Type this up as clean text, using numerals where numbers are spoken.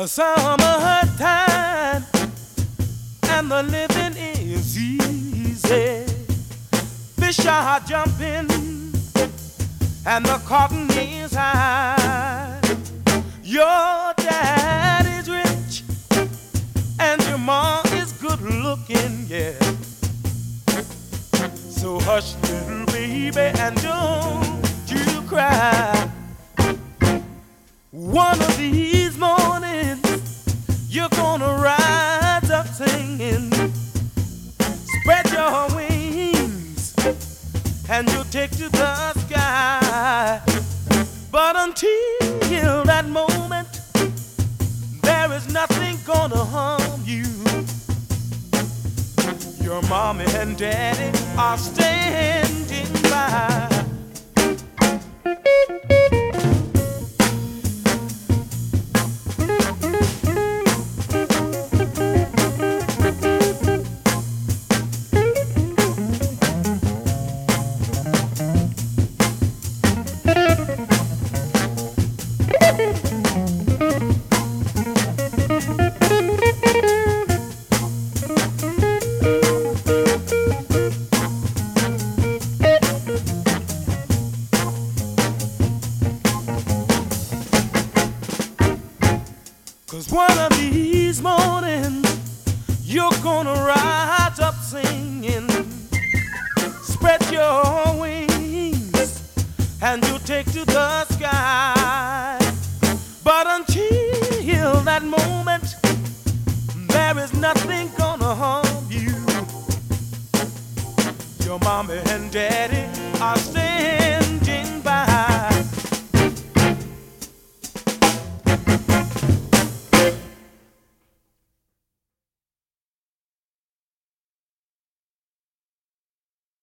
Summertime and the living is easy. Fish are jumping and the cotton is high. Your dad is rich and your mom is good looking, yeah. So hush, little baby, and don't you cry. One of these mornings you're gonna rise up singing. Spread your wings and you'll take to the sky. But until that moment, there is nothing gonna harm you. Your mommy and daddy are standing by. 'Cause one of these mornings you're gonna rise up singing. Spread your wings and you'll take to the sky. But until that moment, there is nothing gonna harm you. Your mommy and daddy are staying